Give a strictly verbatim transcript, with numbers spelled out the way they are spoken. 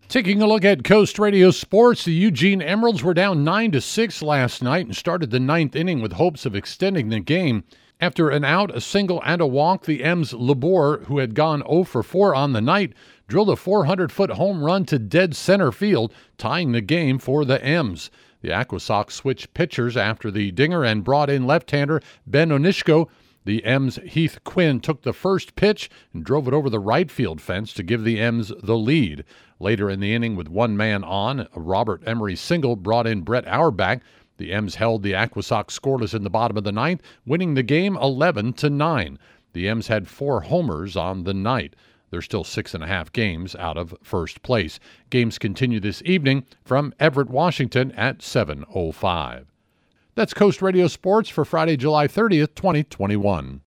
Taking a look at Coast Radio Sports, the Eugene Emeralds were down nine to six last night and started the ninth inning with hopes of extending the game. After an out, a single, and a walk, the M's Labor, who had gone oh for four on the night, drilled a four hundred foot home run to dead center field, tying the game for the M's. The Aquasox switched pitchers after the dinger and brought in left-hander Ben Onishko. The M's Heath Quinn took the first pitch and drove it over the right field fence to give the M's the lead. Later in the inning, with one man on, a Robert Emery single brought in Brett Auerbach. The M's held the Aquasox scoreless in the bottom of the ninth, winning the game eleven to nine. The M's had four homers on the night. They're still six and a half games out of first place. Games continue this evening from Everett, Washington at seven oh five. That's Coast Radio Sports for Friday, July thirtieth, twenty twenty-one.